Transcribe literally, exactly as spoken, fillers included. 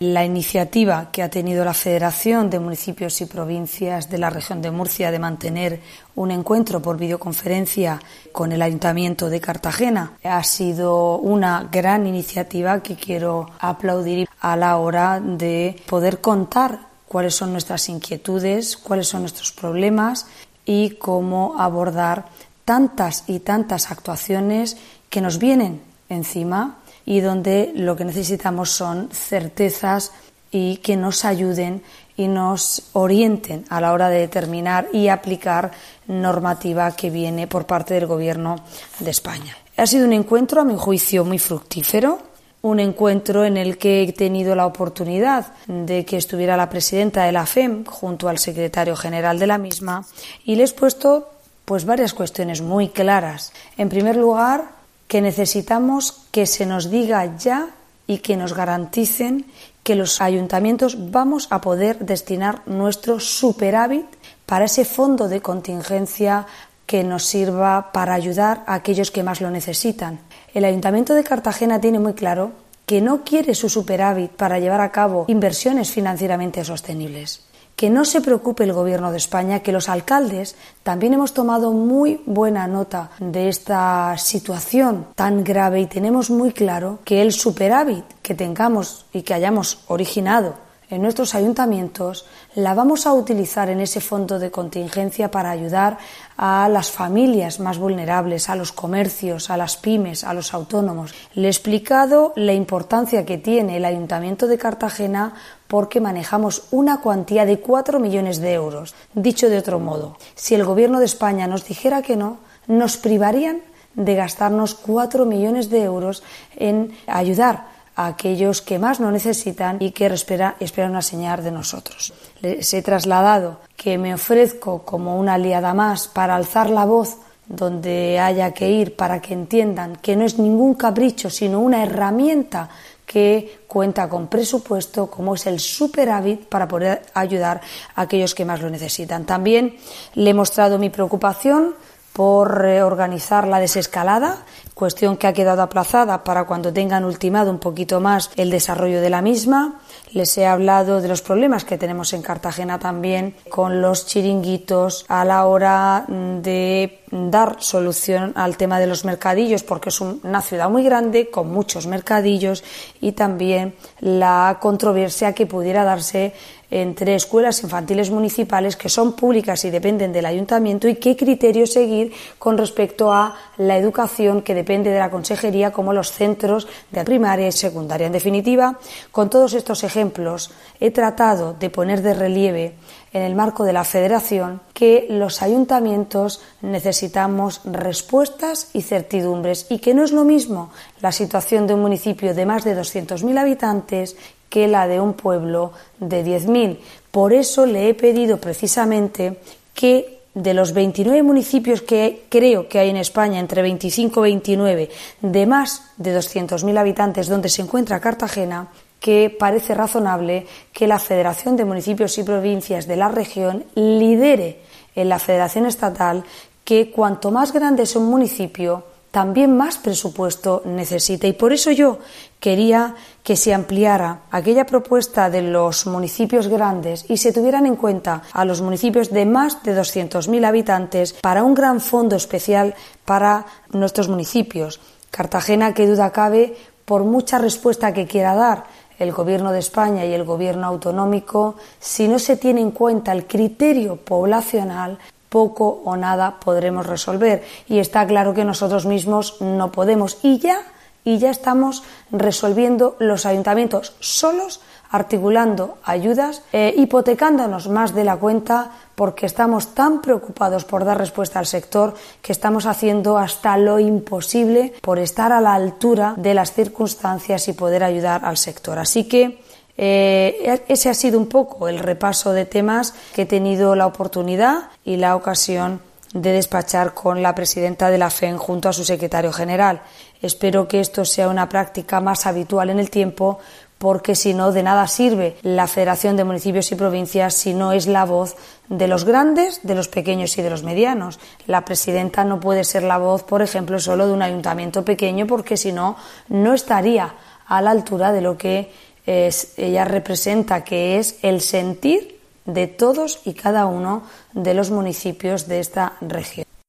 la iniciativa que ha tenido la Federación de Municipios y Provincias de la Región de Murcia de mantener un encuentro por videoconferencia con el Ayuntamiento de Cartagena. Ha sido una gran iniciativa que quiero aplaudir a la hora de poder contar cuáles son nuestras inquietudes, cuáles son nuestros problemas y cómo abordar tantas y tantas actuaciones que nos vienen encima y donde lo que necesitamos son certezas y que nos ayuden y nos orienten a la hora de determinar y aplicar normativa que viene por parte del Gobierno de España. Ha sido un encuentro, a mi juicio, muy fructífero, un encuentro en el que he tenido la oportunidad de que estuviera la presidenta de la F E M junto al secretario general de la misma y les he puesto pues varias cuestiones muy claras. En primer lugar, que necesitamos que se nos diga ya y que nos garanticen que los ayuntamientos vamos a poder destinar nuestro superávit para ese fondo de contingencia que nos sirva para ayudar a aquellos que más lo necesitan. El Ayuntamiento de Cartagena tiene muy claro que no quiere su superávit para llevar a cabo inversiones financieramente sostenibles. Que no se preocupe el Gobierno de España, que los alcaldes también hemos tomado muy buena nota de esta situación tan grave y tenemos muy claro que el superávit que tengamos y que hayamos originado en nuestros ayuntamientos la vamos a utilizar en ese fondo de contingencia para ayudar a las familias más vulnerables, a los comercios, a las pymes, a los autónomos. Le he explicado la importancia que tiene el Ayuntamiento de Cartagena porque manejamos una cuantía de cuatro millones de euros. Dicho de otro modo, si el Gobierno de España nos dijera que no, nos privarían de gastarnos cuatro millones de euros en ayudar a aquellos que más lo necesitan y que espera, esperan una señal de nosotros. Les he trasladado que me ofrezco como una aliada más para alzar la voz donde haya que ir para que entiendan que no es ningún capricho, sino una herramienta que cuenta con presupuesto, como es el superávit, para poder ayudar a aquellos que más lo necesitan. También le he mostrado mi preocupación por organizar la desescalada, cuestión que ha quedado aplazada para cuando tengan ultimado un poquito más el desarrollo de la misma. Les he hablado de los problemas que tenemos en Cartagena también con los chiringuitos a la hora de dar solución al tema de los mercadillos, porque es una ciudad muy grande con muchos mercadillos, y también la controversia que pudiera darse entre escuelas infantiles municipales que son públicas y dependen del ayuntamiento y qué criterio seguir con respecto a la educación que depende de la consejería, como los centros de primaria y secundaria. En definitiva, con todos estos ejemplos he tratado de poner de relieve en el marco de la Federación que los ayuntamientos necesitamos respuestas y certidumbres y que no es lo mismo la situación de un municipio de más de doscientos mil habitantes que la de un pueblo de diez mil. Por eso le he pedido precisamente que de los veintinueve municipios que creo que hay en España, entre veinticinco y veintinueve, de más de doscientos mil habitantes donde se encuentra Cartagena, que parece razonable que la Federación de Municipios y Provincias de la región lidere en la Federación Estatal que cuanto más grande es un municipio, también más presupuesto necesita. Y por eso yo quería que se ampliara aquella propuesta de los municipios grandes y se tuvieran en cuenta a los municipios de más de doscientos mil habitantes para un gran fondo especial para nuestros municipios. Cartagena, qué duda cabe, por mucha respuesta que quiera dar el Gobierno de España y el Gobierno autonómico, si no se tiene en cuenta el criterio poblacional, poco o nada podremos resolver. Y está claro que nosotros mismos no podemos. Y ya, y ya estamos resolviendo los ayuntamientos solos, articulando ayudas, eh, hipotecándonos más de la cuenta, porque estamos tan preocupados por dar respuesta al sector que estamos haciendo hasta lo imposible por estar a la altura de las circunstancias y poder ayudar al sector. Así que Eh, ese ha sido un poco el repaso de temas que he tenido la oportunidad y la ocasión de despachar con la presidenta de la F E M junto a su secretario general. Espero que esto sea una práctica más habitual en el tiempo, porque si no, de nada sirve la Federación de Municipios y Provincias si no es la voz de los grandes, de los pequeños y de los medianos. La presidenta no puede ser la voz, por ejemplo, solo de un ayuntamiento pequeño, porque si no, no estaría a la altura de lo que Es, ella representa que es el sentir de todos y cada uno de los municipios de esta región.